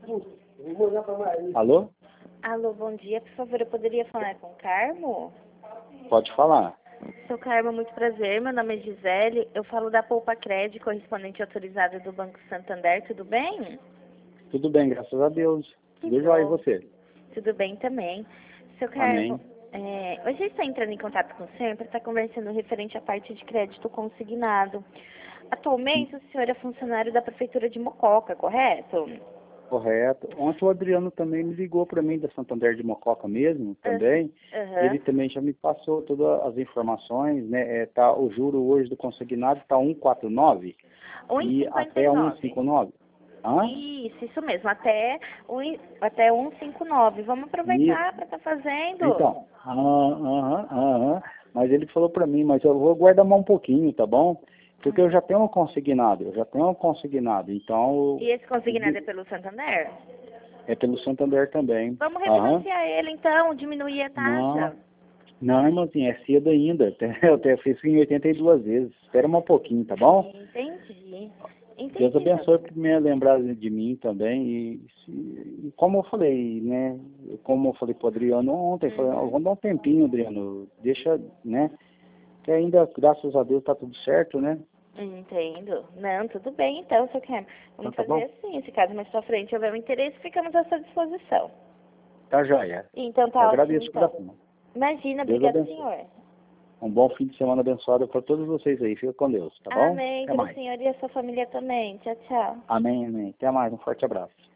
Alô? Alô, bom dia. Por favor, eu poderia falar com o Carmo? Pode falar. Sou Carmo, muito prazer. Meu nome é Gisele. Eu falo da Poupa Crédito, correspondente autorizada do Banco Santander. Tudo bem? Tudo bem, graças a Deus. Que Tudo jóia, e bom. você? Tudo bem também. Seu Carmo, Amém. hoje estou entrando em contato com o senhor para estar conversando referente à parte de crédito consignado. Atualmente, o senhor é funcionário da Prefeitura de Mococa, correto? Correto. Ontem o Adriano também me ligou para mim, da Santander de Mococa mesmo, também. Ele Aham. também já me passou todas as informações, né? Tá, o juro hoje do consignado está 1,49 e até 1,59. 1,59. Hã? Isso mesmo, até 1,59. Vamos Isso. aproveitar para estar fazendo. Então, mas ele falou para mim, mas eu vou guardar mais um pouquinho, tá bom? Porque eu já tenho um consignado, então E esse consignado é pelo Santander? é pelo Santander também. Vamos Aham. refinanciar ele então, diminuir a Não, taxa. não, irmãozinho, é cedo ainda. Eu até fiz isso em 82 vezes. Espera mais um pouquinho, tá bom? Entendi. Deus Entendi. abençoe por me lembrar de mim também. E como eu falei, né? Como eu falei pro Adriano ontem, falei, "Ó, vamos dar um tempinho, Adriano. Deixa, né? Que ainda, graças a Deus, tá tudo certo, né? Entendo. Não, tudo bem então, seu Cam. Então Vamos tá fazer bom? assim, se caso mais pra frente houver um interesse, ficamos à sua disposição. Tá joia. Então Eu tá ótimo agradeço de então. coração. Imagina, Deus obrigado abençoe. senhor. Um bom fim de semana abençoado para todos vocês aí. Fica com Deus, tá bom? Amém, Até para o mais. senhor e a sua família também. Tchau, tchau. Amém, amém. Até mais. Um forte abraço.